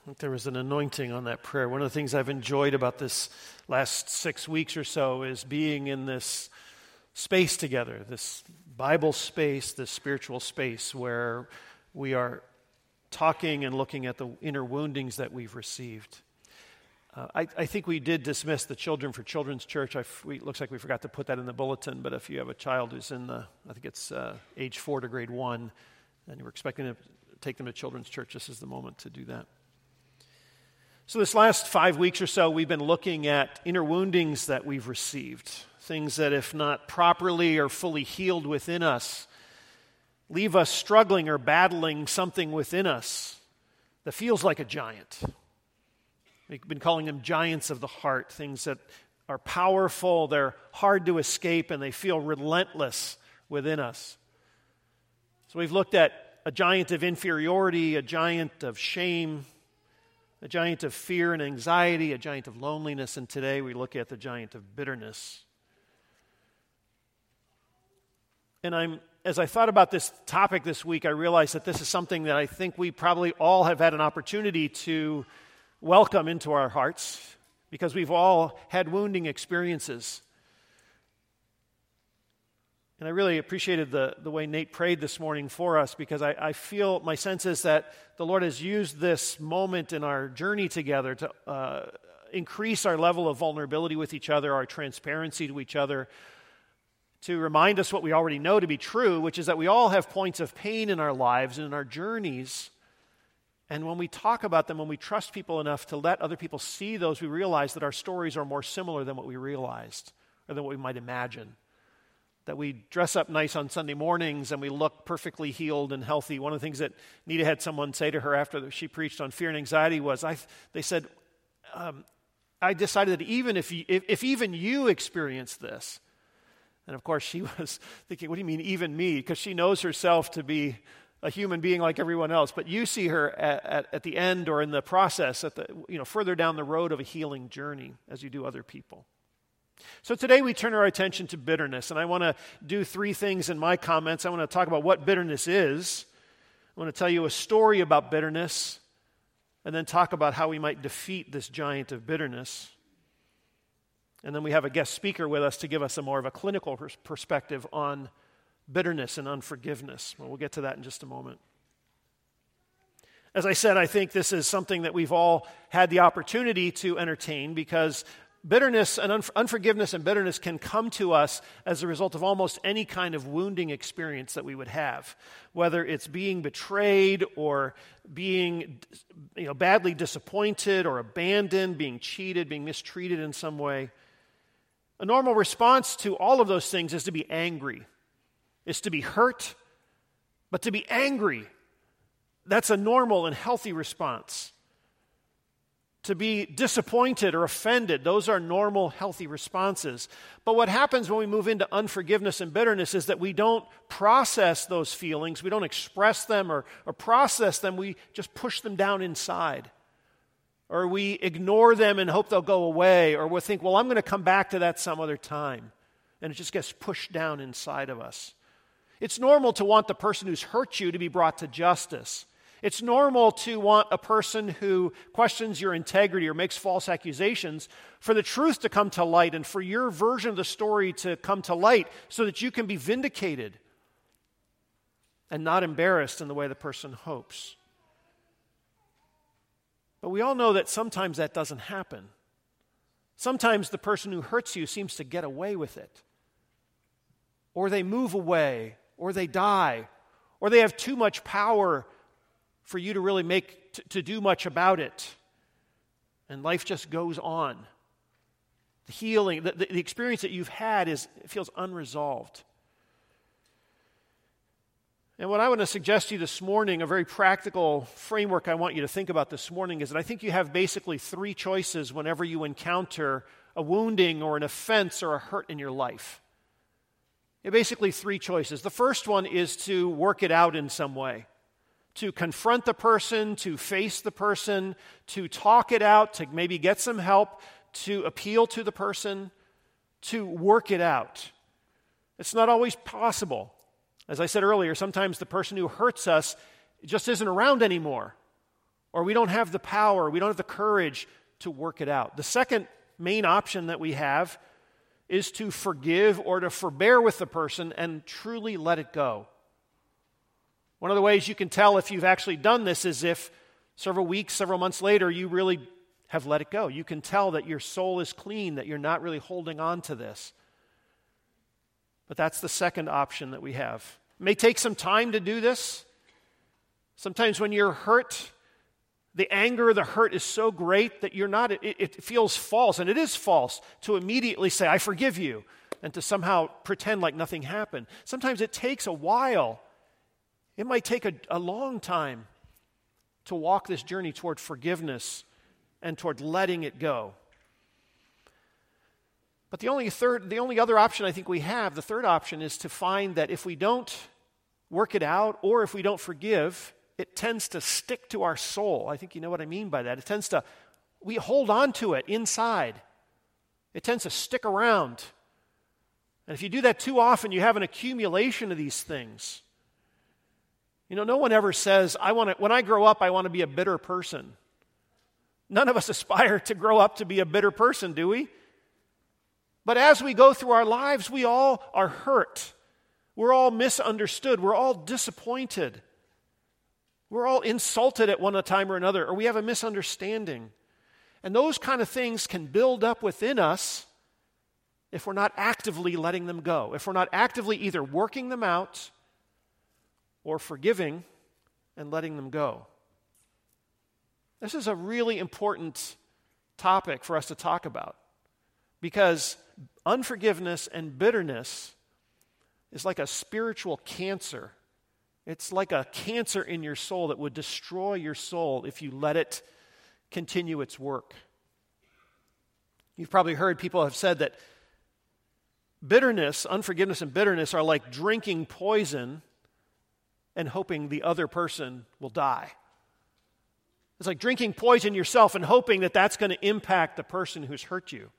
I think there was an anointing on that prayer. One of the things I've enjoyed about this last 6 weeks or so is being in this space together, this Bible space, this spiritual space where we are talking and looking at the inner woundings that we've received. I think we did dismiss the Children for Children's Church. It looks like we forgot to put that in the bulletin, but if you have a child who's in I think it's age 4 to grade 1, and you were expecting to take them to Children's Church, this is the moment to do that. So this last 5 weeks or so, we've been looking at inner woundings that we've received, things that if not properly or fully healed within us, leave us struggling or battling something within us that feels like a giant. We've been calling them giants of the heart, things that are powerful, they're hard to escape, and they feel relentless within us. So we've looked at a giant of inferiority, a giant of shame, a giant of fear and anxiety, a giant of loneliness, and today we look at the giant of bitterness. And as I thought about this topic this week, I realized that this is something that I think we probably all have had an opportunity to welcome into our hearts because we've all had wounding experiences. And I really appreciated the way Nate prayed this morning for us because I feel, my sense is that the Lord has used this moment in our journey together to increase our level of vulnerability with each other, our transparency to each other, to remind us what we already know to be true, which is that we all have points of pain in our lives and in our journeys. And when we talk about them, when we trust people enough to let other people see those, we realize that our stories are more similar than what we realized or than what we might imagine. That we dress up nice on Sunday mornings and we look perfectly healed and healthy. One of the things that Nita had someone say to her after she preached on fear and anxiety was, they said, I decided that even if even you experience this, and of course she was thinking, what do you mean even me? Because she knows herself to be a human being like everyone else. But you see her at the end or in the process, further down the road of a healing journey as you do other people. So today we turn our attention to bitterness, and I want to do 3 things in my comments. I want to talk about what bitterness is. I want to tell you a story about bitterness, and then talk about how we might defeat this giant of bitterness. And then we have a guest speaker with us to give us a more of a clinical perspective on bitterness and unforgiveness. Well, we'll get to that in just a moment. As I said, I think this is something that we've all had the opportunity to entertain because bitterness and unforgiveness and bitterness can come to us as a result of almost any kind of wounding experience that we would have, whether it's being betrayed or being badly disappointed or abandoned, being cheated, being mistreated in some way. A normal response to all of those things is to be angry, is to be hurt, but to be angry, that's a normal and healthy response. To be disappointed or offended, those are normal, healthy responses. But what happens when we move into unforgiveness and bitterness is that we don't process those feelings, we don't express them or process them, we just push them down inside. Or we ignore them and hope they'll go away, or we'll think, well, I'm going to come back to that some other time. And it just gets pushed down inside of us. It's normal to want the person who's hurt you to be brought to justice. It's normal to want a person who questions your integrity or makes false accusations for the truth to come to light and for your version of the story to come to light so that you can be vindicated and not embarrassed in the way the person hopes. But we all know that sometimes that doesn't happen. Sometimes the person who hurts you seems to get away with it. Or they move away, or they die, or they have too much power for you to really to do much about it. And life just goes on. The healing, the experience that you've had feels unresolved. And what I want to suggest to you this morning, a very practical framework I want you to think about this morning, is that I think you have basically 3 choices whenever you encounter a wounding or an offense or a hurt in your life. Basically 3 choices. The first one is to work it out in some way. To confront the person, to face the person, to talk it out, to maybe get some help, to appeal to the person, to work it out. It's not always possible. As I said earlier, sometimes the person who hurts us just isn't around anymore. or we don't have the power, we don't have the courage to work it out. The second main option that we have is to forgive or to forbear with the person and truly let it go. One of the ways you can tell if you've actually done this is if several weeks, several months later, you really have let it go. You can tell that your soul is clean, that you're not really holding on to this. But that's the second option that we have. It may take some time to do this. Sometimes when you're hurt, the anger, the hurt is so great that it feels false, and it is false to immediately say, I forgive you, and to somehow pretend like nothing happened. Sometimes it takes a while. It might take a long time to walk this journey toward forgiveness and toward letting it go. But the only other option I think we have, the third option, is to find that if we don't work it out or if we don't forgive, it tends to stick to our soul. I think you know what I mean by that. We hold on to it inside. It tends to stick around. And if you do that too often, you have an accumulation of these things. You know, no one ever says, when I grow up, I want to be a bitter person. None of us aspire to grow up to be a bitter person, do we? But as we go through our lives, we all are hurt. We're all misunderstood. We're all disappointed. We're all insulted at one time or another, or we have a misunderstanding. And those kind of things can build up within us if we're not actively letting them go, if we're not actively either working them out or forgiving and letting them go. This is a really important topic for us to talk about because unforgiveness and bitterness is like a spiritual cancer. It's like a cancer in your soul that would destroy your soul if you let it continue its work. You've probably heard people have said that bitterness, unforgiveness and bitterness are like drinking poison and hoping the other person will die. It's like drinking poison yourself and hoping that that's going to impact the person who's hurt you.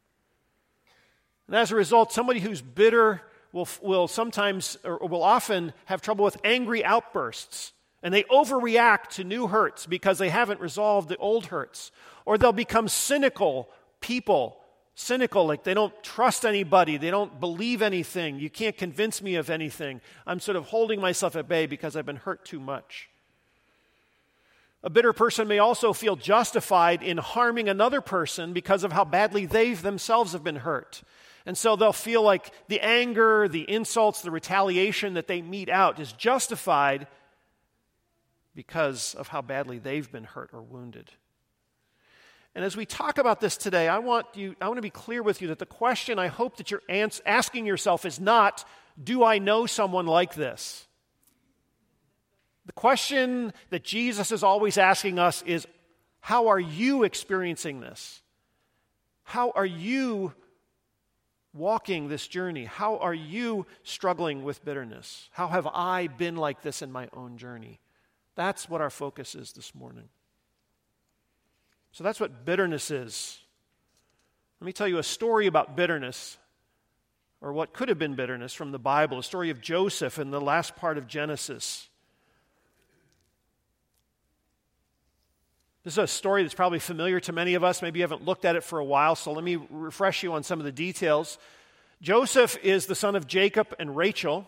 And as a result, somebody who's bitter will sometimes or will often have trouble with angry outbursts, and they overreact to new hurts because they haven't resolved the old hurts. Or they'll become cynical people, like they don't trust anybody, they don't believe anything, you can't convince me of anything. I'm sort of holding myself at bay because I've been hurt too much. A bitter person may also feel justified in harming another person because of how badly they themselves have been hurt. And so they'll feel like the anger, the insults, the retaliation that they mete out is justified because of how badly they've been hurt or wounded. And as we talk about this today, I want to be clear with you that the question I hope that you're asking yourself is not, do I know someone like this? The question that Jesus is always asking us is, how are you experiencing this? How are you walking this journey? How are you struggling with bitterness? How have I been like this in my own journey? That's what our focus is this morning. So that's what bitterness is. Let me tell you a story about bitterness, or what could have been bitterness from the Bible, a story of Joseph in the last part of Genesis. This is a story that's probably familiar to many of us. Maybe you haven't looked at it for a while, so let me refresh you on some of the details. Joseph is the son of Jacob and Rachel.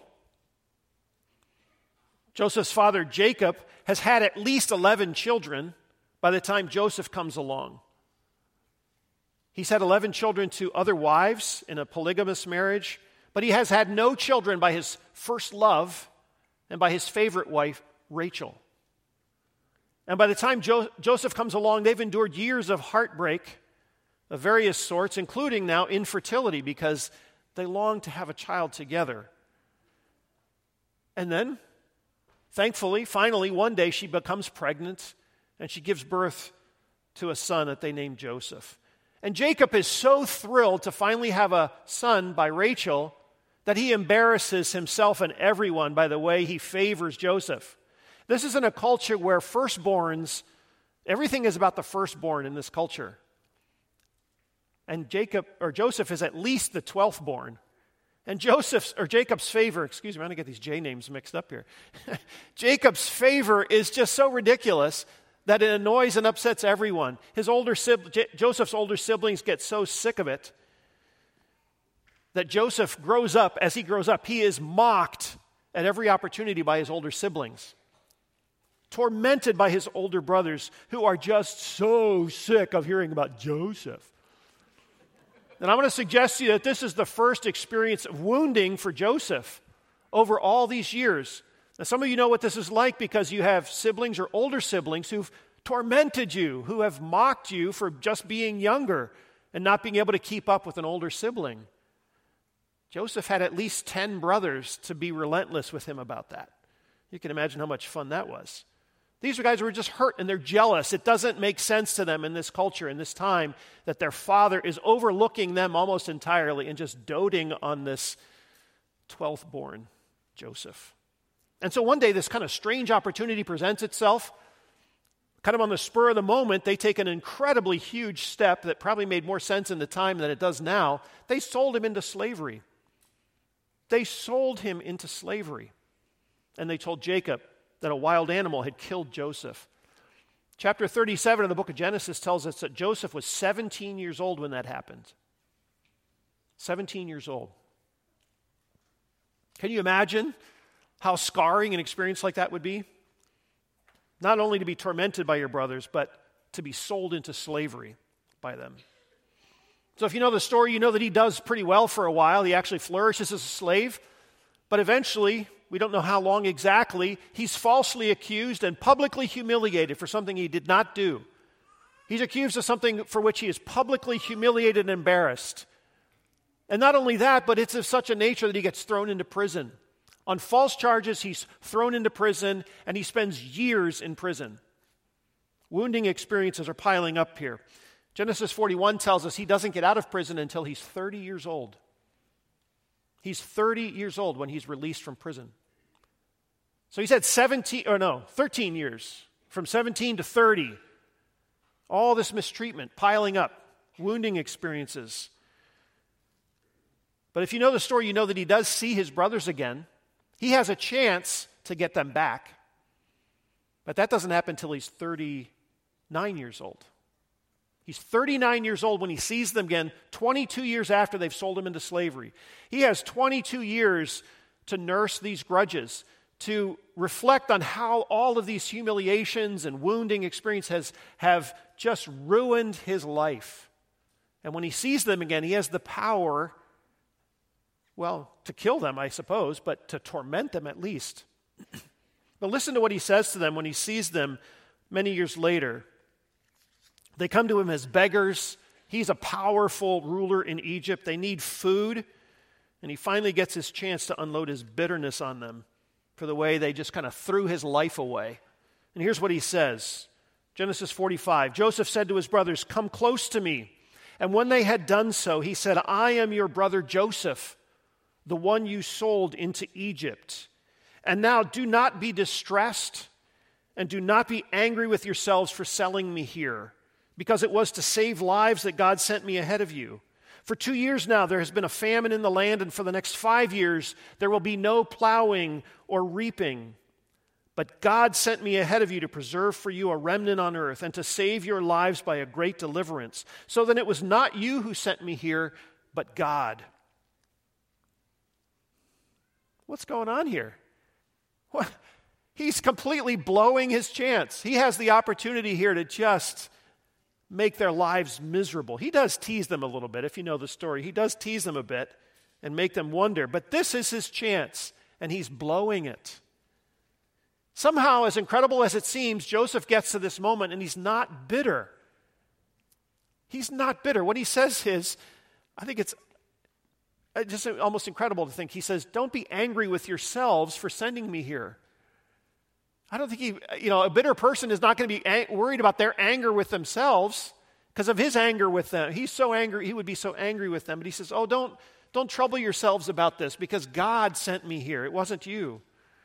Joseph's father, Jacob, has had at least 11 children by the time Joseph comes along. He's had 11 children to other wives in a polygamous marriage, but he has had no children by his first love and by his favorite wife, Rachel. And by the time Joseph comes along, they've endured years of heartbreak of various sorts, including now infertility, because they long to have a child together. And then, thankfully, finally, one day she becomes pregnant, and she gives birth to a son that they name Joseph. And Jacob is so thrilled to finally have a son by Rachel that he embarrasses himself and everyone by the way he favors Joseph. This is in a culture where firstborns, everything is about the firstborn in this culture. And Joseph is at least the 12th born. And Jacob's favor, I'm going to get these J names mixed up here. Jacob's favor is just so ridiculous that it annoys and upsets everyone. Joseph's older siblings get so sick of it that Joseph grows up. As he grows up, he is mocked at every opportunity by his older siblings, tormented by his older brothers who are just so sick of hearing about Joseph. And I want to suggest to you that this is the first experience of wounding for Joseph over all these years. Now, some of you know what this is like because you have siblings or older siblings who've tormented you, who have mocked you for just being younger and not being able to keep up with an older sibling. Joseph had at least 10 brothers to be relentless with him about that. You can imagine how much fun that was. These are guys who are just hurt and they're jealous. It doesn't make sense to them in this culture, in this time, that their father is overlooking them almost entirely and just doting on this 12th born Joseph. And so one day this kind of strange opportunity presents itself. Kind of on the spur of the moment, they take an incredibly huge step that probably made more sense in the time than it does now. They sold him into slavery. They sold him into slavery. And they told Jacob that a wild animal had killed Joseph. Chapter 37 of the book of Genesis tells us that Joseph was 17 years old when that happened. 17 years old. Can you imagine how scarring an experience like that would be? Not only to be tormented by your brothers, but to be sold into slavery by them. So if you know the story, you know that he does pretty well for a while. He actually flourishes as a slave. But eventually, we don't know how long exactly, he's falsely accused and publicly humiliated for something he did not do. He's accused of something for which he is publicly humiliated and embarrassed. And not only that, but it's of such a nature that he gets thrown into prison. On false charges, he's thrown into prison, and he spends years in prison. Wounding experiences are piling up here. Genesis 41 tells us he doesn't get out of prison until he's 30 years old. He's 30 years old when he's released from prison. So he's had 13 years, from 17 to 30. All this mistreatment piling up, wounding experiences. But if you know the story, you know that he does see his brothers again. He has a chance to get them back. But that doesn't happen until he's 39 years old. He's 39 years old when he sees them again, 22 years after they've sold him into slavery. He has 22 years to nurse these grudges, to reflect on how all of these humiliations and wounding experiences have just ruined his life. And when he sees them again, he has the power, well, to kill them, I suppose, but to torment them at least. But listen to what he says to them when he sees them many years later. They come to him as beggars. He's a powerful ruler in Egypt. They need food. And he finally gets his chance to unload his bitterness on them for the way they just kind of threw his life away. And here's what he says. Genesis 45, Joseph said to his brothers, "Come close to me." And when they had done so, he said, "I am your brother Joseph, the one you sold into Egypt. And now do not be distressed and do not be angry with yourselves for selling me here, because it was to save lives that God sent me ahead of you. For 2 years now there has been a famine in the land, and for the next 5 years there will be no plowing or reaping. But God sent me ahead of you to preserve for you a remnant on earth and to save your lives by a great deliverance. So then it was not you who sent me here, but God." What's going on here? What? He's completely blowing his chance. He has the opportunity here to just make their lives miserable. He does tease them a little bit, if you know the story. He does tease them a bit and make them wonder. But this is his chance, and he's blowing it. Somehow, as incredible as it seems, Joseph gets to this moment, and he's not bitter. He's not bitter. What he says is, I think it's just almost incredible to think. He says, "Don't be angry with yourselves for sending me here." I don't think a bitter person is not going to be worried about their anger with themselves because of his anger with them. He's so angry, he would be so angry with them. But he says, "Oh, don't trouble yourselves about this because God sent me here. It wasn't you."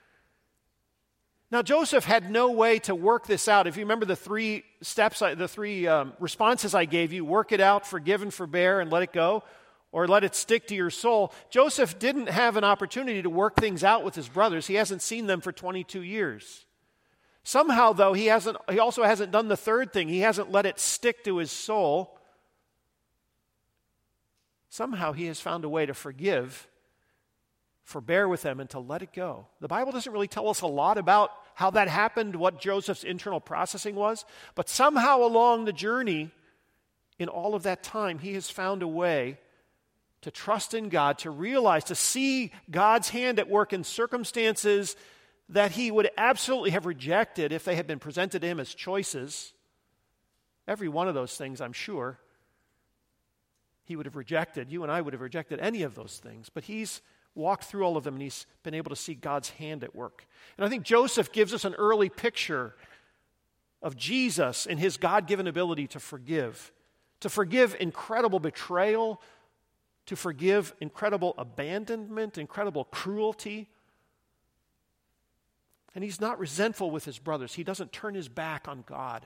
Now, Joseph had no way to work this out. If you remember the three steps, the three responses I gave you, work it out, forgive and forbear, and let it go, or let it stick to your soul. Joseph didn't have an opportunity to work things out with his brothers. He hasn't seen them for 22 years. Somehow, though, he also hasn't done the third thing. He hasn't let it stick to his soul. Somehow he has found a way to forgive, forbear with them, and to let it go. The Bible doesn't really tell us a lot about how that happened, what Joseph's internal processing was, but somehow along the journey, in all of that time, he has found a way to trust in God, to realize, to see God's hand at work in circumstances that he would absolutely have rejected if they had been presented to him as choices. Every one of those things, I'm sure, he would have rejected. You and I would have rejected any of those things. But he's walked through all of them, and he's been able to see God's hand at work. And I think Joseph gives us an early picture of Jesus and his God-given ability to forgive incredible betrayal, to forgive incredible abandonment, incredible cruelty. And he's not resentful with his brothers. He doesn't turn his back on God.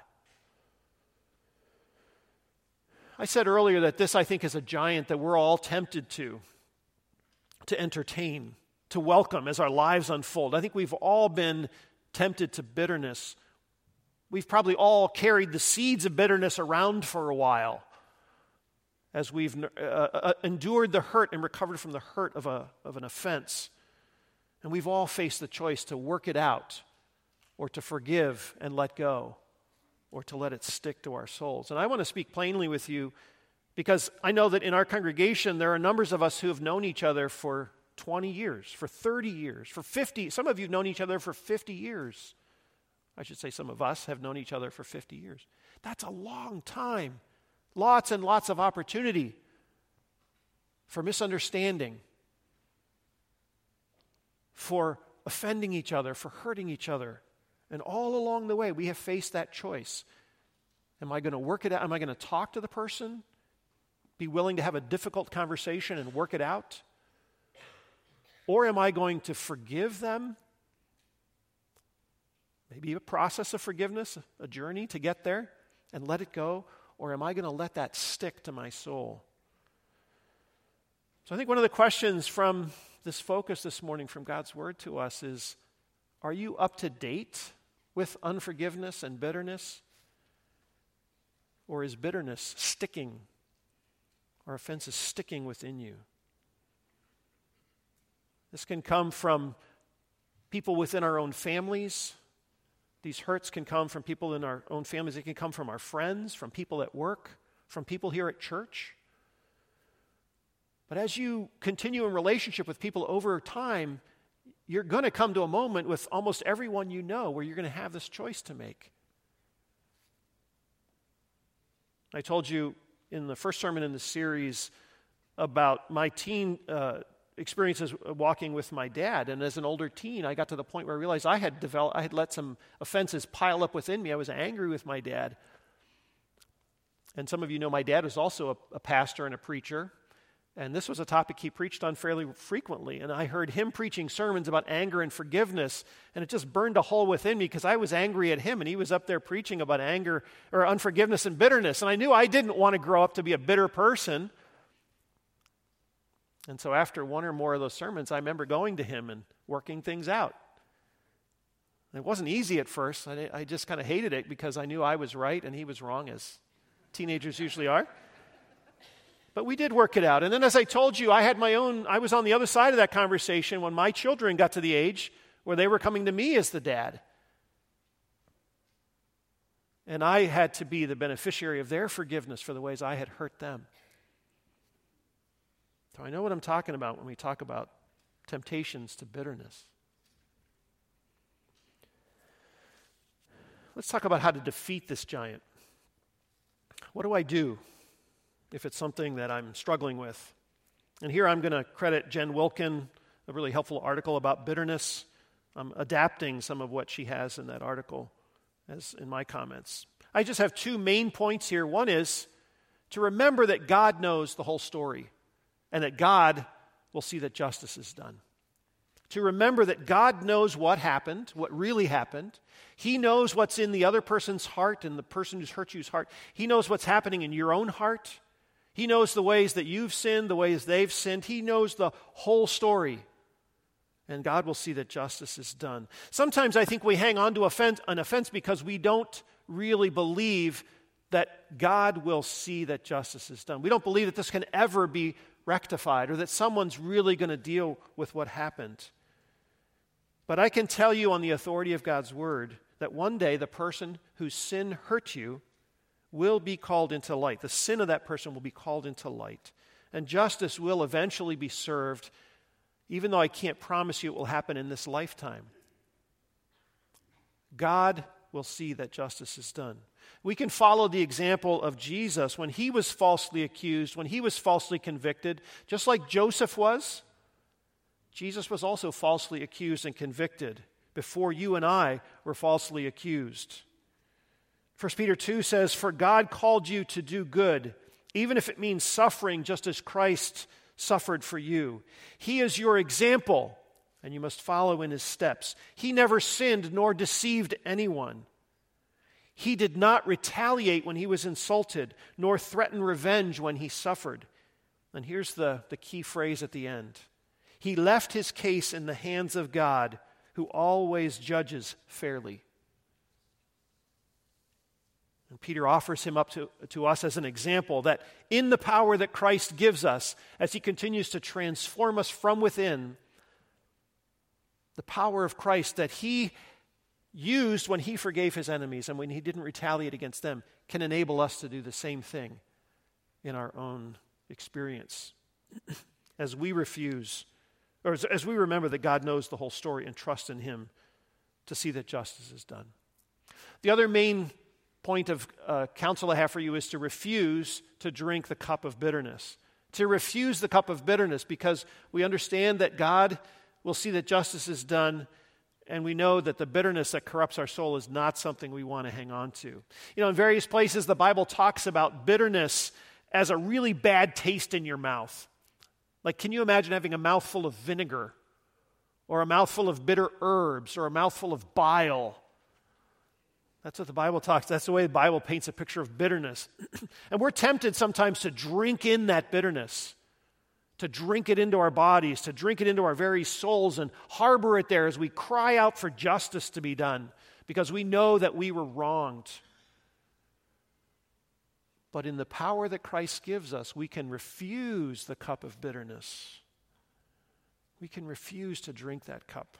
I said earlier that this, I think, is a giant that we're all tempted to entertain, to welcome as our lives unfold. I think we've all been tempted to bitterness. We've probably all carried the seeds of bitterness around for a while as we've endured the hurt and recovered from the hurt of an offense. And we've all faced the choice to work it out, or to forgive and let go, or to let it stick to our souls. And I want to speak plainly with you because I know that in our congregation there are numbers of us who have known each other for 20 years, for 30 years, for 50. Some of you have known each other for 50 years. I should say some of us have known each other for 50 years. That's a long time. Lots and lots of opportunity for misunderstanding, for offending each other, for hurting each other. And all along the way, we have faced that choice. Am I going to work it out? Am I going to talk to the person? Be willing to have a difficult conversation and work it out? Or am I going to forgive them? Maybe a process of forgiveness, a journey to get there, and let it go? Or am I going to let that stick to my soul? So I think one of the questions from this focus this morning from God's Word to us is, are you up to date with unforgiveness and bitterness? Or is bitterness sticking? Or offenses sticking within you? This can come from people within our own families. These hurts can come from people in our own families. It can come from our friends, from people at work, from people here at church. But as you continue in relationship with people over time, you're going to come to a moment with almost everyone you know where you're going to have this choice to make. I told you in the first sermon in the series about my teen experiences walking with my dad, and as an older teen, I got to the point where I realized I had let some offenses pile up within me. I was angry with my dad. And some of you know my dad was also a pastor and a preacher, and this was a topic he preached on fairly frequently. And I heard him preaching sermons about anger and forgiveness, and it just burned a hole within me because I was angry at him, and he was up there preaching about anger or unforgiveness and bitterness. And I knew I didn't want to grow up to be a bitter person. And so after one or more of those sermons, I remember going to him and working things out. It wasn't easy at first. I just kind of hated it because I knew I was right and he was wrong, as teenagers usually are. But we did work it out. And then, as I told you, I was on the other side of that conversation when my children got to the age where they were coming to me as the dad. And I had to be the beneficiary of their forgiveness for the ways I had hurt them. So I know what I'm talking about when we talk about temptations to bitterness. Let's talk about how to defeat this giant. What do I do if it's something that I'm struggling with? And here I'm going to credit Jen Wilkin, a really helpful article about bitterness. I'm adapting some of what she has in that article as in my comments. I just have two main points here. One is to remember that God knows the whole story, and that God will see that justice is done. To remember that God knows what happened, what really happened. He knows what's in the other person's heart and the person who's hurt you's heart. He knows what's happening in your own heart. He knows the ways that you've sinned, the ways they've sinned. He knows the whole story. and God will see that justice is done. Sometimes I think we hang on to an offense because we don't really believe that God will see that justice is done. We don't believe that this can ever be rectified or that someone's really going to deal with what happened. But I can tell you on the authority of God's word that one day the person whose sin hurt you will be called into light. The sin of that person will be called into light. And justice will eventually be served, even though I can't promise you it will happen in this lifetime. God will see that justice is done. We can follow the example of Jesus when he was falsely accused, when he was falsely convicted, just like Joseph was. Jesus was also falsely accused and convicted before you and I were falsely accused. 1 Peter 2 says, "For God called you to do good, even if it means suffering just as Christ suffered for you. He is your example, and you must follow in his steps. He never sinned nor deceived anyone. He did not retaliate when he was insulted, nor threaten revenge when he suffered." And here's the key phrase at the end. "He left his case in the hands of God, who always judges fairly." And Peter offers him up to us as an example that in the power that Christ gives us, as he continues to transform us from within, the power of Christ that he used when he forgave his enemies and when he didn't retaliate against them can enable us to do the same thing in our own experience. As we refuse, or as we remember that God knows the whole story and trust in him to see that justice is done. The other main point of counsel I have for you is to refuse to drink the cup of bitterness. To refuse the cup of bitterness, because we understand that God will see that justice is done, and we know that the bitterness that corrupts our soul is not something we want to hang on to. You know, in various places the Bible talks about bitterness as a really bad taste in your mouth. Like, can you imagine having a mouthful of vinegar, or a mouthful of bitter herbs, or a mouthful of bile? That's what the Bible talks. That's the way the Bible paints a picture of bitterness. And we're tempted sometimes to drink in that bitterness, to drink it into our bodies, to drink it into our very souls and harbor it there as we cry out for justice to be done because we know that we were wronged. But in the power that Christ gives us, we can refuse the cup of bitterness. We can refuse to drink that cup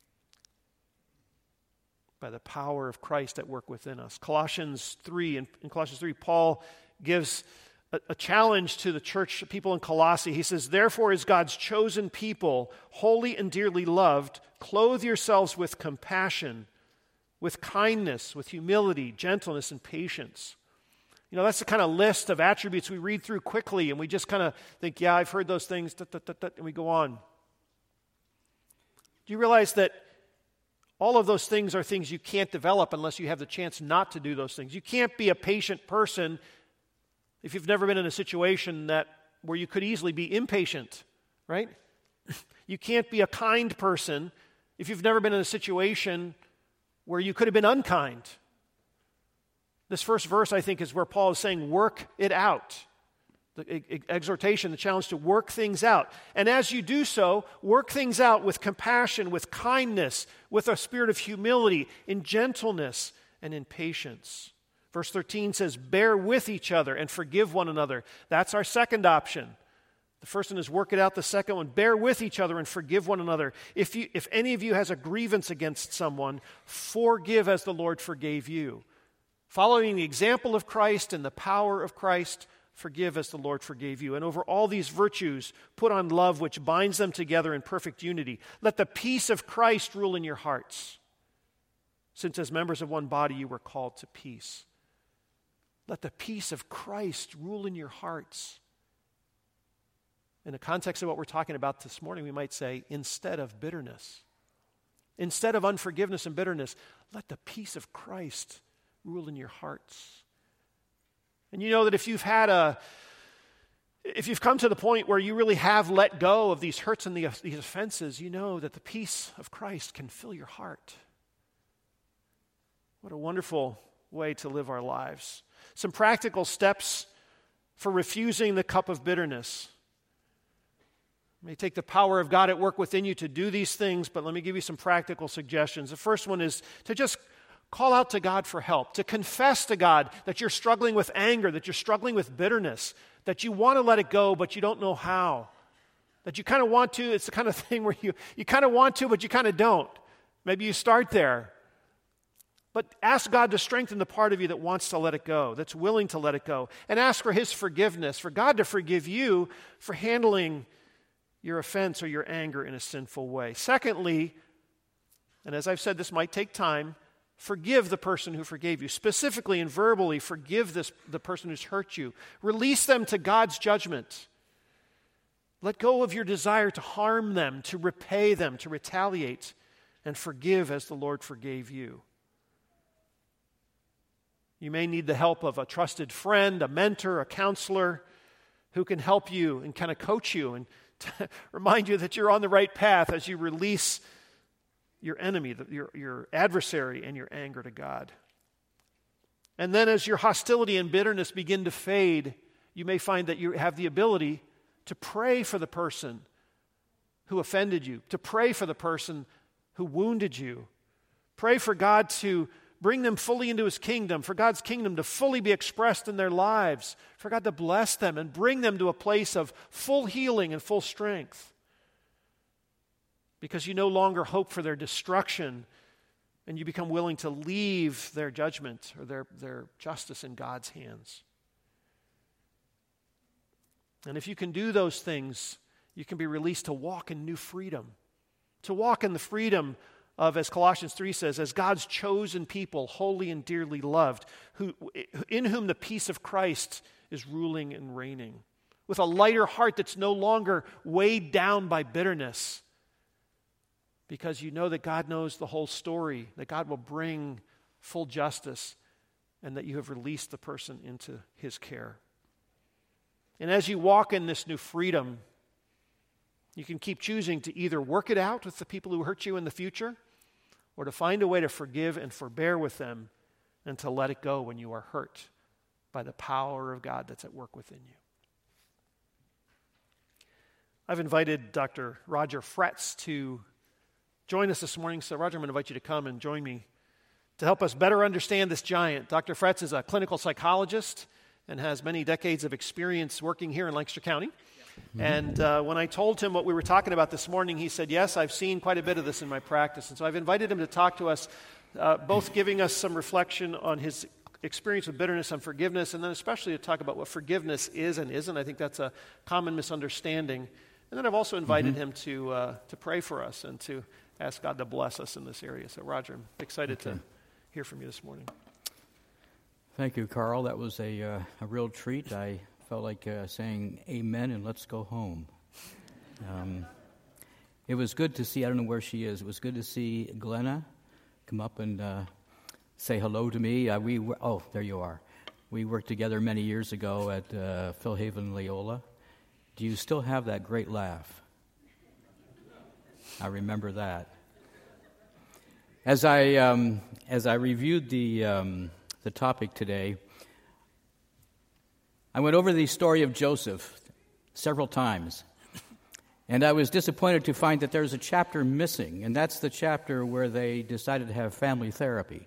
by the power of Christ at work within us. Colossians 3, in Colossians 3, Paul gives a challenge to the church people in Colossae. He says, "Therefore, as God's chosen people, holy and dearly loved, clothe yourselves with compassion, with kindness, with humility, gentleness, and patience." You know, that's the kind of list of attributes we read through quickly, and we just kind of think, yeah, I've heard those things, and we go on. Do you realize that all of those things are things you can't develop unless you have the chance not to do those things? You can't be a patient person if you've never been in a situation where you could easily be impatient, right? You can't be a kind person if you've never been in a situation where you could have been unkind. This first verse, I think, is where Paul is saying, work it out. The exhortation, the challenge to work things out. And as you do so, work things out with compassion, with kindness, with a spirit of humility, in gentleness, and in patience. Verse 13 says, bear with each other and forgive one another. That's our second option. The first one is work it out. The second one, bear with each other and forgive one another. If any of you has a grievance against someone, forgive as the Lord forgave you. Following the example of Christ and the power of Christ, forgive as the Lord forgave you. And over all these virtues, put on love, which binds them together in perfect unity. Let the peace of Christ rule in your hearts, since as members of one body you were called to peace. Let the peace of Christ rule in your hearts. In the context of what we're talking about this morning, we might say, instead of bitterness, instead of unforgiveness and bitterness, let the peace of Christ rule in your hearts. And you know that if you've come to the point where you really have let go of these hurts and these offenses, you know that the peace of Christ can fill your heart. What a wonderful way to live our lives. Some practical steps for refusing the cup of bitterness. It may take the power of God at work within you to do these things, but let me give you some practical suggestions. The first one is to just call out to God for help, to confess to God that you're struggling with anger, that you're struggling with bitterness, that you want to let it go, but you don't know how. That you kind of want to. It's the kind of thing where you kind of want to, but you kind of don't. Maybe you start there. But ask God to strengthen the part of you that wants to let it go, that's willing to let it go. And ask for His forgiveness, for God to forgive you for handling your offense or your anger in a sinful way. Secondly, and as I've said, this might take time, forgive the person who forgave you. Specifically and verbally, forgive the person who's hurt you. Release them to God's judgment. Let go of your desire to harm them, to repay them, to retaliate, and forgive as the Lord forgave you. You may need the help of a trusted friend, a mentor, a counselor who can help you and kind of coach you and remind you that you're on the right path as you release your enemy, your adversary, and your anger to God. And then as your hostility and bitterness begin to fade, you may find that you have the ability to pray for the person who offended you, to pray for the person who wounded you. Pray for God to bring them fully into His kingdom, for God's kingdom to fully be expressed in their lives, for God to bless them and bring them to a place of full healing and full strength. Because you no longer hope for their destruction, and you become willing to leave their judgment or their justice in God's hands. And if you can do those things, you can be released to walk in new freedom, to walk in the freedom of, as Colossians 3 says, as God's chosen people, holy and dearly loved, in whom the peace of Christ is ruling and reigning, with a lighter heart that's no longer weighed down by bitterness, because you know that God knows the whole story, that God will bring full justice, and that you have released the person into His care. And as you walk in this new freedom, you can keep choosing to either work it out with the people who hurt you in the future, or to find a way to forgive and forbear with them and to let it go when you are hurt by the power of God that's at work within you. I've invited Dr. Roger Fretz to join us this morning. So Roger, I'm going to invite you to come and join me to help us better understand this giant. Dr. Fretz is a clinical psychologist and has many decades of experience working here in Lancaster County. And when I told him what we were talking about this morning, he said, yes, I've seen quite a bit of this in my practice. And so I've invited him to talk to us, both giving us some reflection on his experience with bitterness and forgiveness, and then especially to talk about what forgiveness is and isn't. I think that's a common misunderstanding. And then I've also invited him to pray for us and to ask God to bless us in this area. So Roger, I'm excited to hear from you this morning. Thank you, Carl. That was a real treat. I felt like saying amen and let's go home. It was good to see, I don't know where she is, it was good to see Glenna come up and say hello to me. Oh, there you are. We worked together many years ago at Philhaven Loyola. Do you still have that great laugh? I remember that. As I reviewed the topic today, I went over the story of Joseph several times, and I was disappointed to find that there's a chapter missing, and that's the chapter where they decided to have family therapy.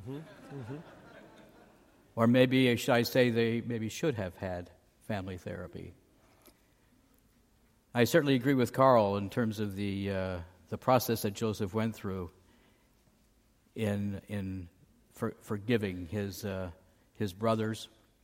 Or maybe, should I say, they maybe should have had family therapy. I certainly agree with Carl in terms of the process that Joseph went through in forgiving his brothers.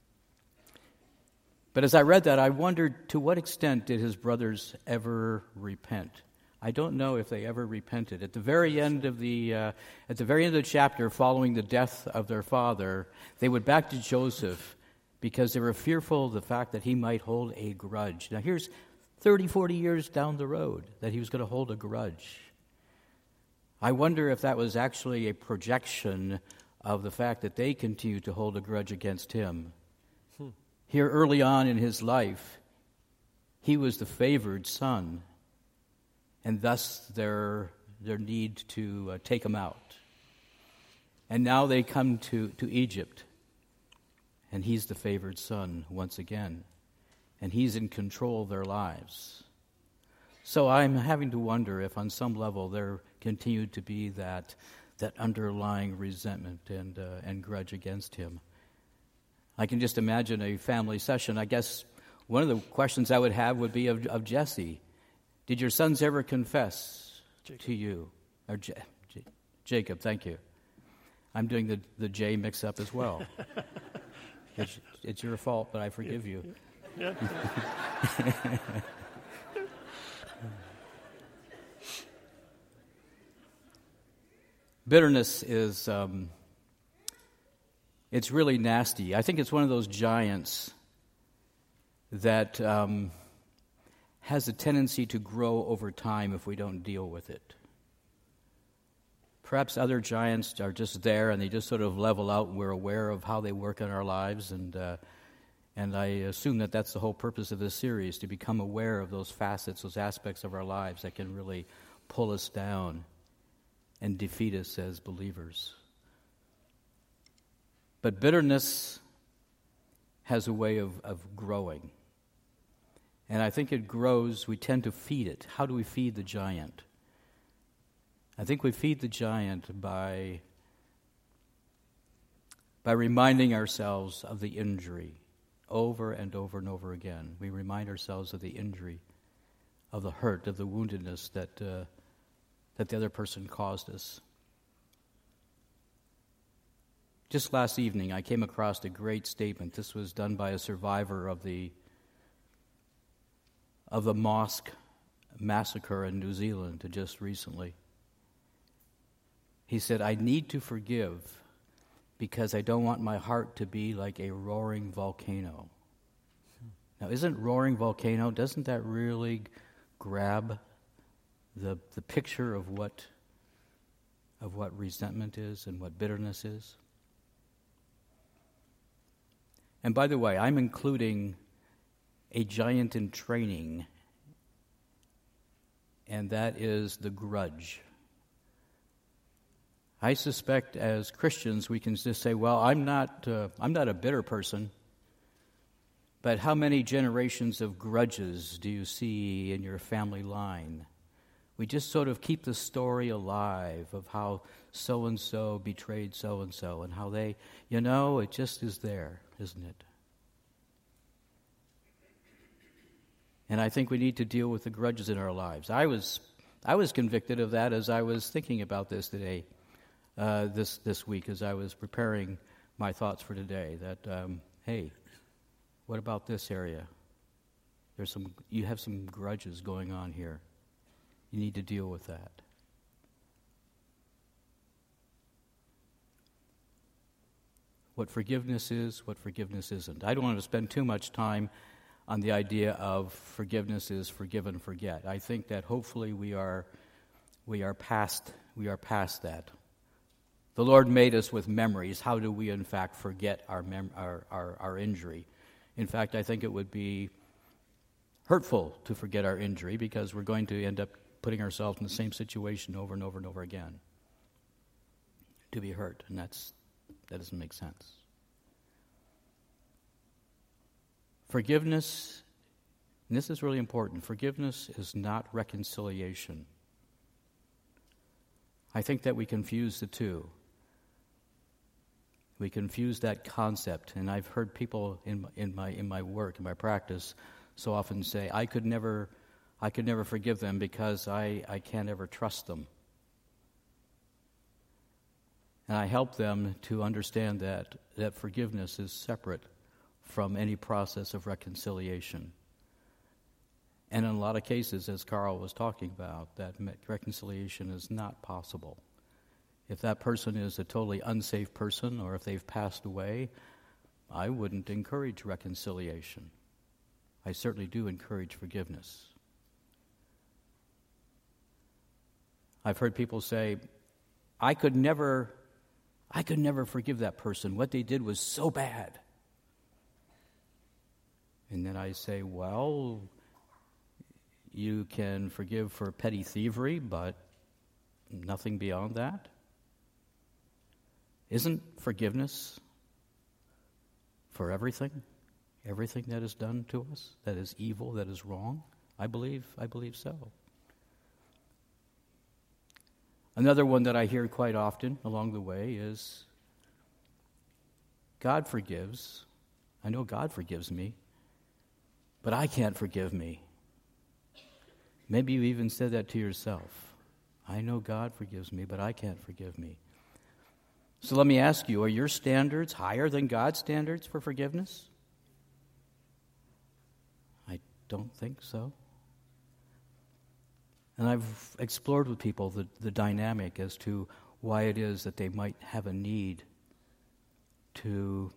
But as I read that, I wondered, to what extent did his brothers ever repent? I don't know if they ever repented. At the very end of the chapter, following the death of their father, they went back to Joseph because they were fearful of the fact that he might hold a grudge. Now here's 30, 40 years down the road that he was going to hold a grudge. I wonder if that was actually a projection of the fact that they continued to hold a grudge against him. Here early on in his life, he was the favored son, and thus their need to take him out. And now they come to Egypt, and he's the favored son once again, and he's in control of their lives. So I'm having to wonder if on some level there continued to be that underlying resentment and grudge against him. I can just imagine a family session. I guess one of the questions I would have would be of Jesse. Did your sons ever confess to you? Or Jacob, thank you. I'm doing the J mix-up as well. It's your fault, but I forgive you. Yeah. Bitterness is, it's really nasty. I think it's one of those giants that has a tendency to grow over time if we don't deal with it. Perhaps other giants are just there and they just sort of level out and we're aware of how they work in our lives, and I assume that that's the whole purpose of this series, to become aware of those facets, those aspects of our lives that can really pull us down and defeat us as believers. But bitterness has a way of growing. And I think it grows, we tend to feed it. How do we feed the giant? I think we feed the giant by reminding ourselves of the injury over and over and over again. We remind ourselves of the injury, of the hurt, of the woundedness that the other person caused us. Just last evening, I came across a great statement. This was done by a survivor of the mosque massacre in New Zealand just recently. He said, "I need to forgive because I don't want my heart to be like a roaring volcano." Now, isn't roaring volcano, doesn't that really grab the picture of what resentment is and what bitterness is? And by the way, I'm including a giant in training, and that is the grudge. I suspect as Christians we can just say, well, I'm not a bitter person, but how many generations of grudges do you see in your family line? We just sort of keep the story alive of how so-and-so betrayed so-and-so and how they, it just is there, isn't it? And I think we need to deal with the grudges in our lives. I was convicted of that as I was thinking about this today, this week, as I was preparing my thoughts for today, that, hey, what about this area? You have some grudges going on here. You need to deal with that. What forgiveness is, what forgiveness isn't. I don't want to spend too much time on the idea of forgiveness is forgive and forget. I think that hopefully we are past that. The Lord made us with memories. How do we in fact forget our injury? In fact, I think it would be hurtful to forget our injury because we're going to end up putting ourselves in the same situation over and over and over again to be hurt, and that doesn't make sense. Forgiveness, and this is really important, forgiveness is not reconciliation. I think that we confuse the two. We confuse that concept, and I've heard people in my work, in my practice, so often say, I could never forgive them because I can't ever trust them. And I help them to understand that forgiveness is separate from any process of reconciliation. And in a lot of cases, as Carl was talking about, that reconciliation is not possible. If that person is a totally unsafe person or if they've passed away, I wouldn't encourage reconciliation. I certainly do encourage forgiveness. I've heard people say, I could never forgive that person. What they did was so bad. And then I say, well, you can forgive for petty thievery, but nothing beyond that. Isn't forgiveness for everything? Everything that is done to us, that is evil, that is wrong? I believe so. Another one that I hear quite often along the way is, God forgives. I know God forgives me, but I can't forgive me. Maybe you even said that to yourself. I know God forgives me, but I can't forgive me. So let me ask you, are your standards higher than God's standards for forgiveness? I don't think so. And I've explored with people the dynamic as to why it is that they might have a need to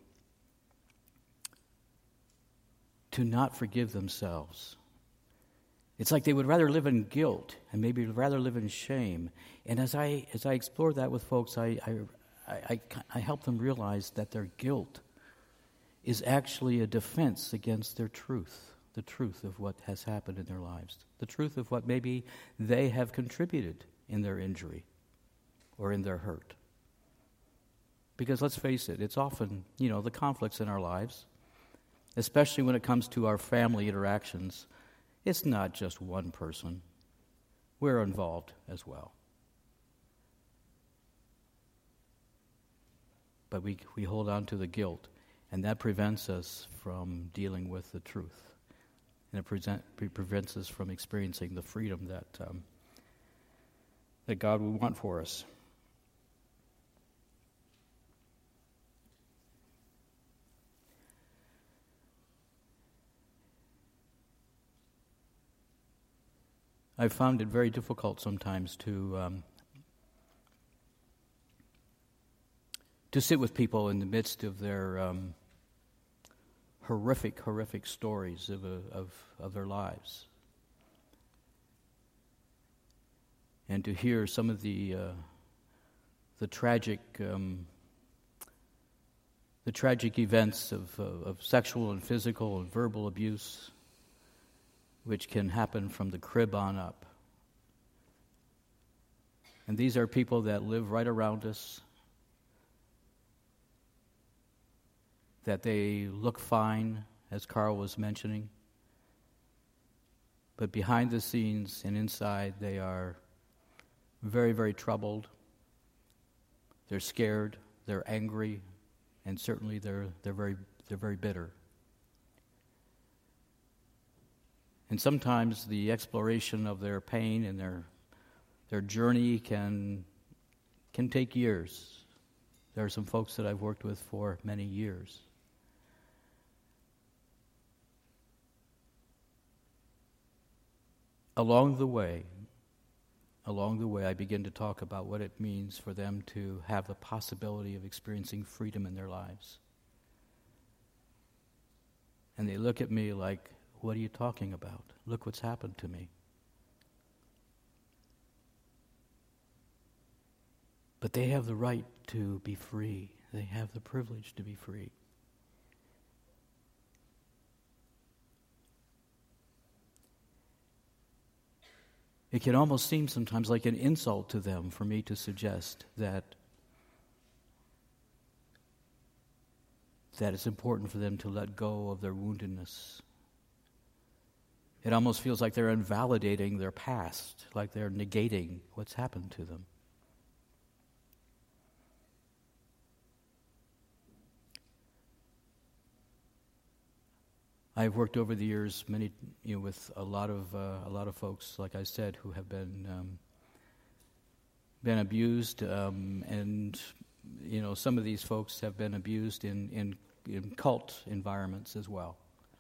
not forgive themselves. It's like they would rather live in guilt and maybe rather live in shame. And as I explore that with folks, I help them realize that their guilt is actually a defense against their truth, the truth of what has happened in their lives, the truth of what maybe they have contributed in their injury or in their hurt. Because let's face it, it's often, the conflicts in our lives, especially when it comes to our family interactions, it's not just one person. We're involved as well. But we hold on to the guilt, and that prevents us from dealing with the truth. And it prevents us from experiencing the freedom that God would want for us. I've found it very difficult sometimes to sit with people in the midst of their horrific stories of their lives, and to hear some of the tragic events of sexual and physical and verbal abuse, which can happen from the crib on up. And these are people that live right around us, that they look fine, as Carl was mentioning, but behind the scenes and inside they are very, very troubled. They're scared, they're angry, and certainly they're very bitter. And sometimes the exploration of their pain and their journey can take years. There are some folks that I've worked with for many years. Along the way, I begin to talk about what it means for them to have the possibility of experiencing freedom in their lives. And they look at me like, what are you talking about? Look what's happened to me. But they have the right to be free. They have the privilege to be free. It can almost seem sometimes like an insult to them for me to suggest that it's important for them to let go of their woundedness. It almost feels like they're invalidating their past, like they're negating what's happened to them. I've worked over the years with a lot of folks, like I said, who have been abused, and some of these folks have been abused in cult environments as well.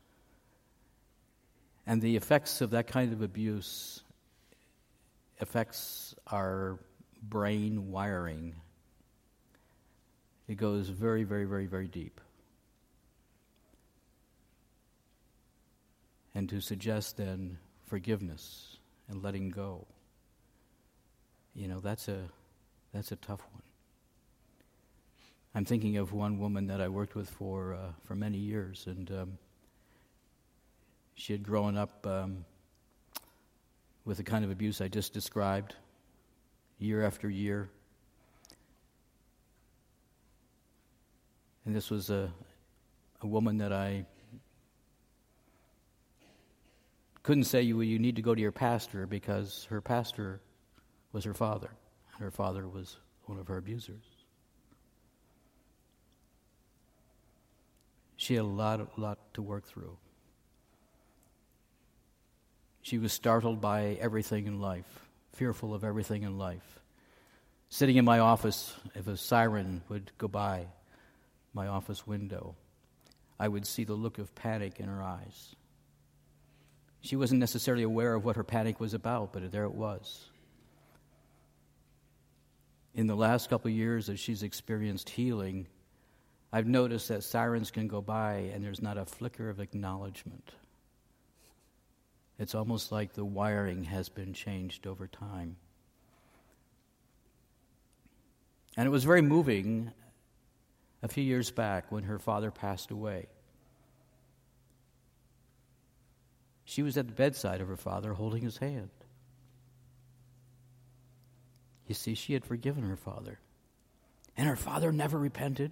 And the effects of that kind of abuse affects our brain wiring. It goes very, very, very, very deep. And to suggest then forgiveness and letting go, that's a tough one. I'm thinking of one woman that I worked with for many years, and she had grown up with the kind of abuse I just described, year after year. And this was a woman that I couldn't say, well, you need to go to your pastor, because her pastor was her father, and her father was one of her abusers. She had a lot to work through. She was startled by everything in life, fearful of everything in life. Sitting in my office, if a siren would go by my office window, I would see the look of panic in her eyes. She wasn't necessarily aware of what her panic was about, but there it was. In the last couple of years, as she's experienced healing, I've noticed that sirens can go by and there's not a flicker of acknowledgement. It's almost like the wiring has been changed over time. And it was very moving a few years back when her father passed away. She was at the bedside of her father holding his hand. You see, she had forgiven her father. And her father never repented.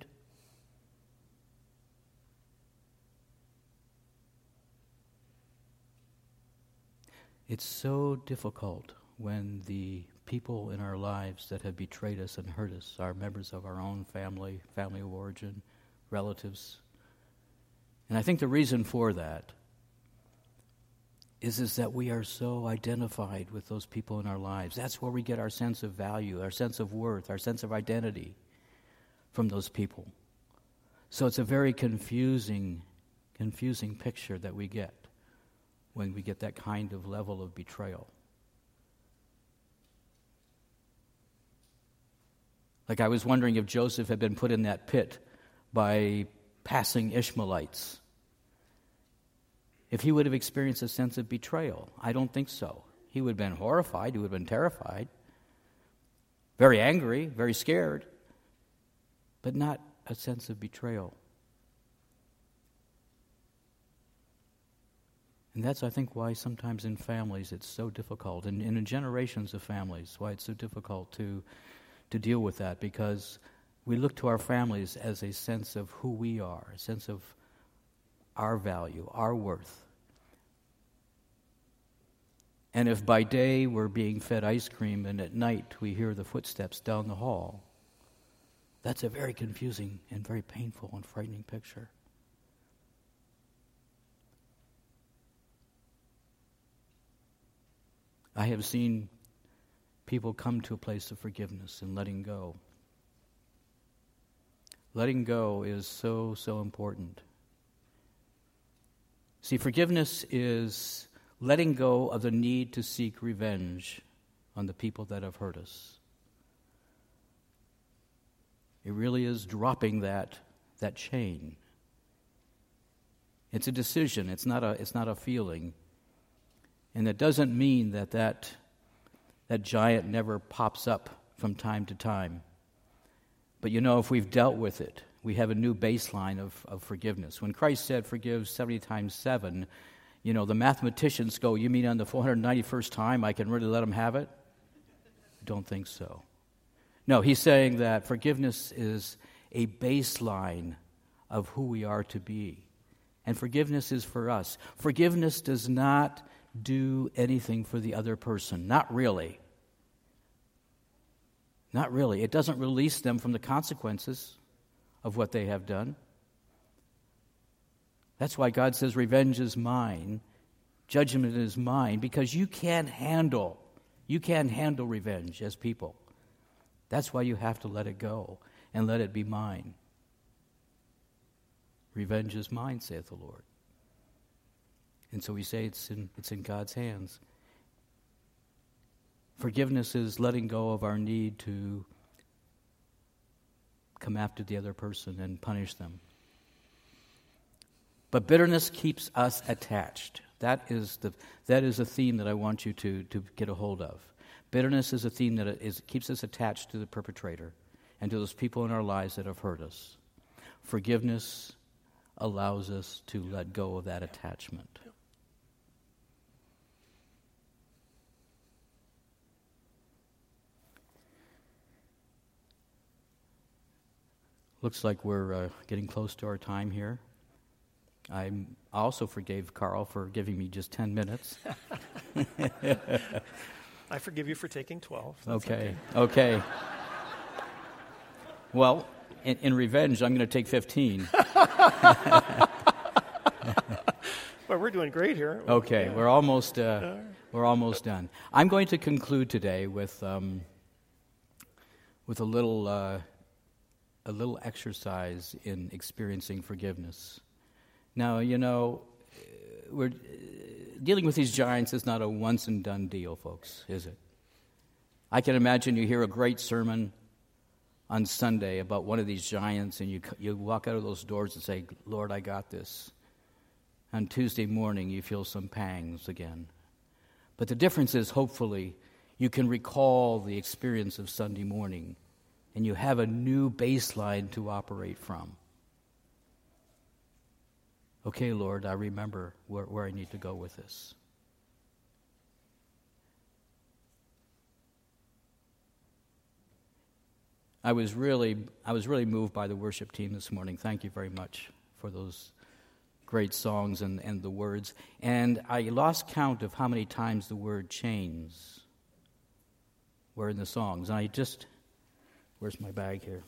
It's so difficult when the people in our lives that have betrayed us and hurt us are members of our own family, family of origin, relatives. And I think the reason for that is that we are so identified with those people in our lives. That's where we get our sense of value, our sense of worth, our sense of identity from those people. So it's a very confusing picture that we get when we get that kind of level of betrayal. Like, I was wondering if Joseph had been put in that pit by passing Ishmaelites, if he would have experienced a sense of betrayal. I don't think so. He would have been horrified. He would have been terrified, very angry, very scared, but not a sense of betrayal. And that's, I think, why sometimes in families it's so difficult, and in generations of families, why it's so difficult to deal with that, because we look to our families as a sense of who we are, a sense of our value, our worth. And if by day we're being fed ice cream and at night we hear the footsteps down the hall, that's a very confusing and very painful and frightening picture. I have seen people come to a place of forgiveness and letting go. Letting go is so important. See, forgiveness is letting go of the need to seek revenge on the people that have hurt us. It really is dropping that chain. It's a decision. It's not a feeling. And that doesn't mean that giant never pops up from time to time. But if we've dealt with it, we have a new baseline of forgiveness. When Christ said, forgive 70 times 7, the mathematicians go, you mean on the 491st time I can really let them have it? Don't think so. No, he's saying that forgiveness is a baseline of who we are to be. And forgiveness is for us. Forgiveness does not do anything for the other person. Not really. Not really. It doesn't release them from the consequences of what they have done. That's why God says, revenge is mine, judgment is mine, because you can't handle revenge as people. That's why you have to let it go and let it be mine. Revenge is mine, saith the Lord. And so we say it's in God's hands. Forgiveness is letting go of our need to come after the other person and punish them. But bitterness keeps us attached. That is a theme that I want you to get a hold of. Bitterness is a theme that keeps us attached to the perpetrator and to those people in our lives that have hurt us. Forgiveness allows us to let go of that attachment. Looks like we're getting close to our time here. I also forgave Carl for giving me just 10 minutes. I forgive you for taking 12. Okay. Well, in revenge, I'm going to take 15. Well, we're doing great here. Okay, Yeah. we're almost done. I'm going to conclude today with a little exercise in experiencing forgiveness. Now, we're dealing with these giants is not a once and done deal, folks, is it? I can imagine you hear a great sermon on Sunday about one of these giants, and you walk out of those doors and say, Lord, I got this. On Tuesday morning, you feel some pangs again. But the difference is, hopefully, you can recall the experience of Sunday morning, and you have a new baseline to operate from. Okay, Lord, I remember where I need to go with this. I was really moved by the worship team this morning. Thank you very much for those great songs and the words. And I lost count of how many times the word chains were in the songs. And where's my bag here?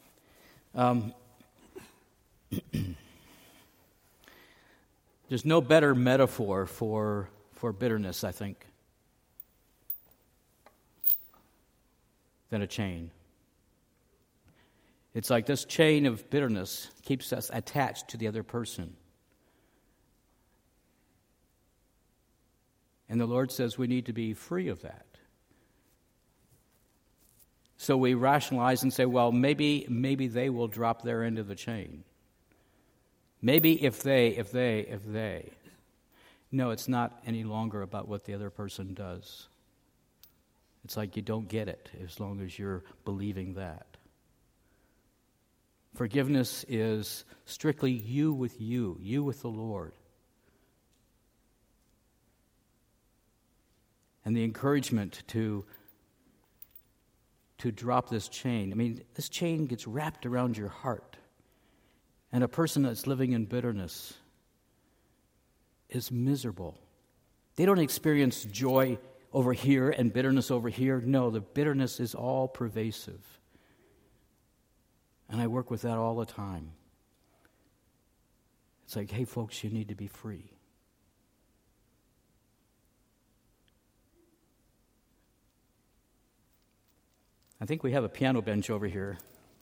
There's no better metaphor for bitterness, I think, than a chain. It's like this chain of bitterness keeps us attached to the other person. And the Lord says we need to be free of that. So we rationalize and say, well, maybe they will drop their end of the chain. Maybe if they. No, it's not any longer about what the other person does. It's like you don't get it as long as you're believing that. Forgiveness is strictly you with the Lord. And the encouragement to drop this chain. I mean, this chain gets wrapped around your heart. And a person that's living in bitterness is miserable. They don't experience joy over here and bitterness over here. No, the bitterness is all pervasive. And I work with that all the time. It's like, hey, folks, you need to be free. I think we have a piano bench over here.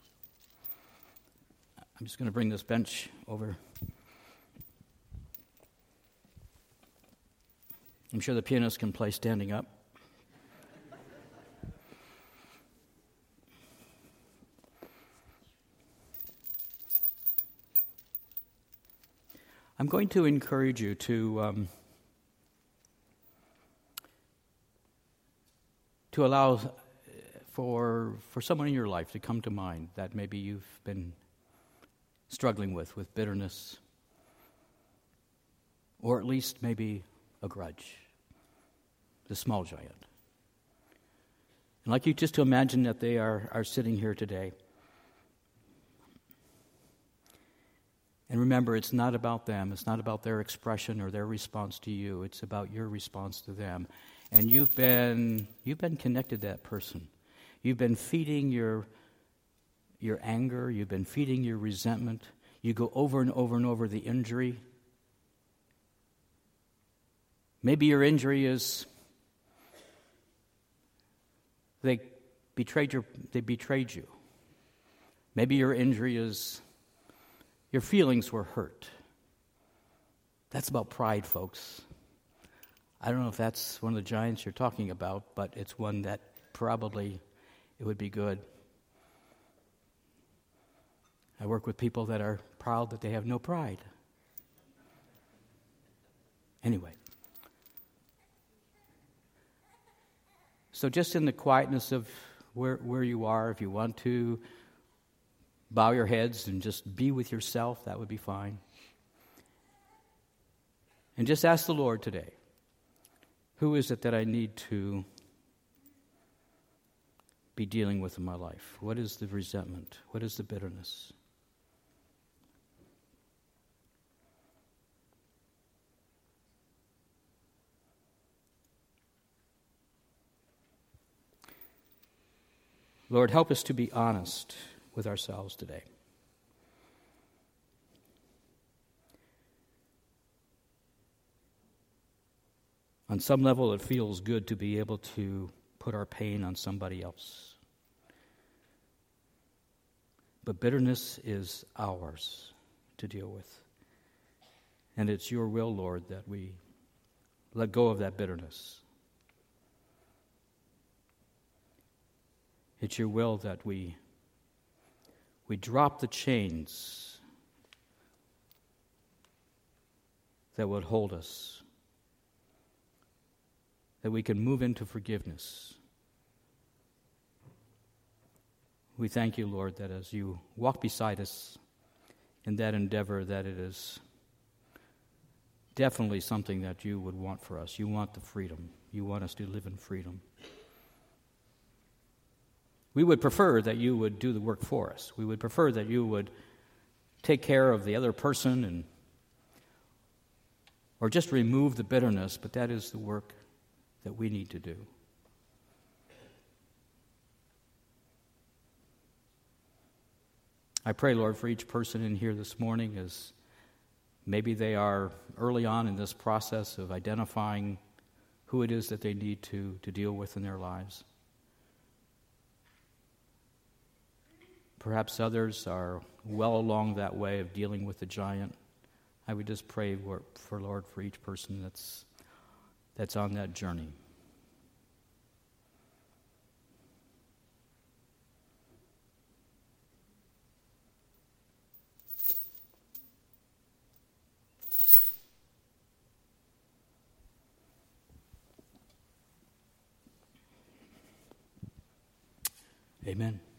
I'm just going to bring this bench over. I'm sure the pianist can play standing up. I'm going to encourage you to allow for someone in your life to come to mind that maybe you've been struggling with bitterness, or at least maybe a grudge, the small giant. I'd like you just to imagine that they are sitting here today. And remember, it's not about them. It's not about their expression or their response to you. It's about your response to them. And you've been connected to that person. You've been feeding your anger. You've been feeding your resentment. You go over and over and over the injury. Maybe your injury is they betrayed you. Maybe your injury is your feelings were hurt. That's about pride, folks. I don't know if that's one of the giants you're talking about, but it's one that probably it would be good. I work with people that are proud that they have no pride. Anyway. So just in the quietness of where you are, if you want to bow your heads and just be with yourself, that would be fine. And just ask the Lord today, who is it that I need to be dealing with in my life? What is the resentment? What is the bitterness? Lord, help us to be honest with ourselves today. On some level, it feels good to be able to put our pain on somebody else. But bitterness is ours to deal with. And it's your will, Lord, that we let go of that bitterness. It's your will that we drop the chains that would hold us, that we can move into forgiveness. We thank you, Lord, that as you walk beside us in that endeavor, that it is definitely something that you would want for us. You want the freedom. You want us to live in freedom. We would prefer that you would do the work for us. We would prefer that you would take care of the other person or just remove the bitterness, but that is the work that we need to do. I pray, Lord, for each person in here this morning as maybe they are early on in this process of identifying who it is that they need to deal with in their lives. Perhaps others are well along that way of dealing with the giant. I would just pray for each person that's on that journey. Amen.